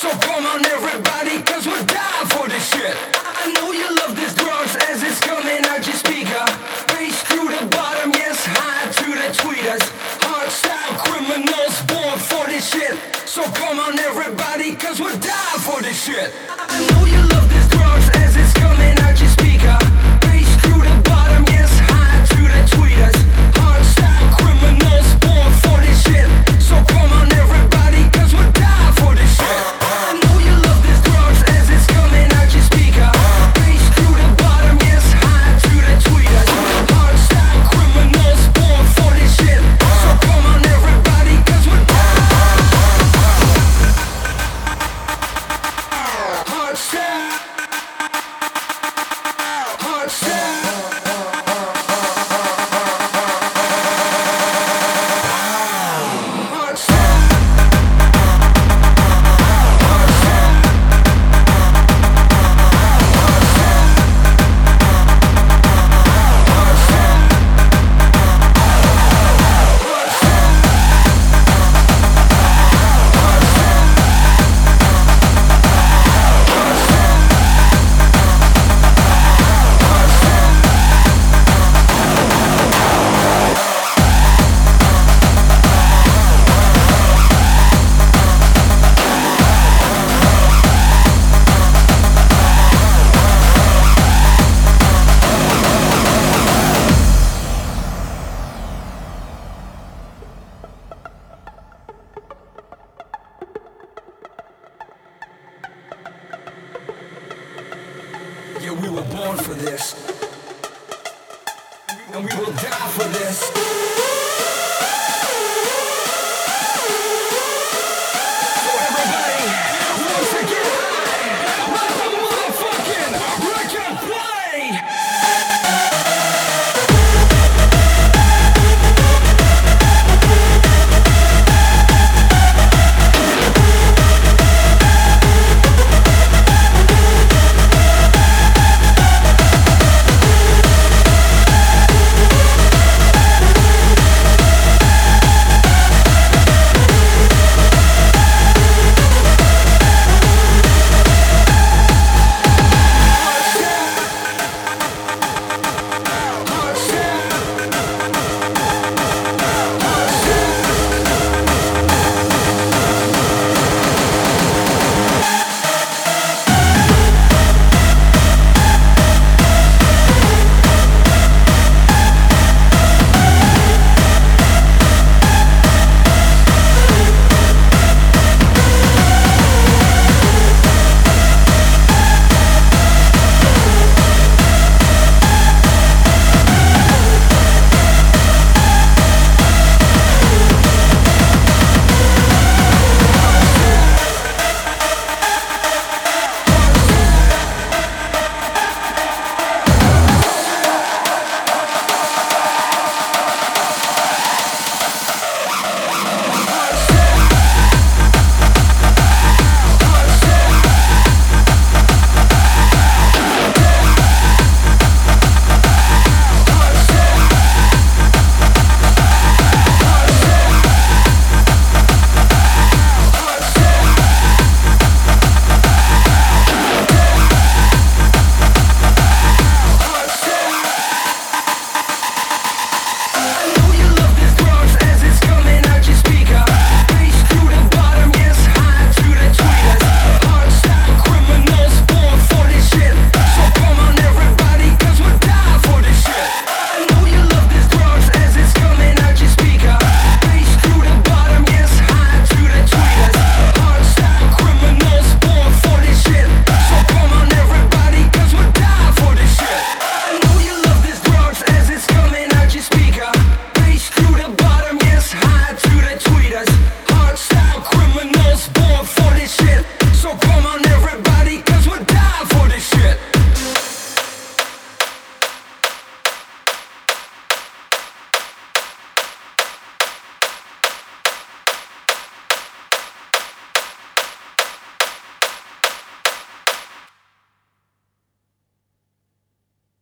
So come on everybody, cause we're dying for this shit. I know you love this drums as it's coming out your speaker. Bass through the bottom, yes, high to the tweeters. Hardstyle criminals born for this shit. So come on everybody, cause we're dying for this shit. I know you love this drums as it's coming out your speaker. Bass through the bottom, yes, high to the tweeters. Hardstyle criminals born for this shit. So come on everybody, cause we're dying for this shit. I know you love this drums as it's coming out your speaker. Bass through the bottom, yes, high to the tweeters. Hardstyle criminals born for this shit. So come on everybody, cause we're dying. Hardstyle. Hardstyle. Yeah, we were born for this, and we will die for this.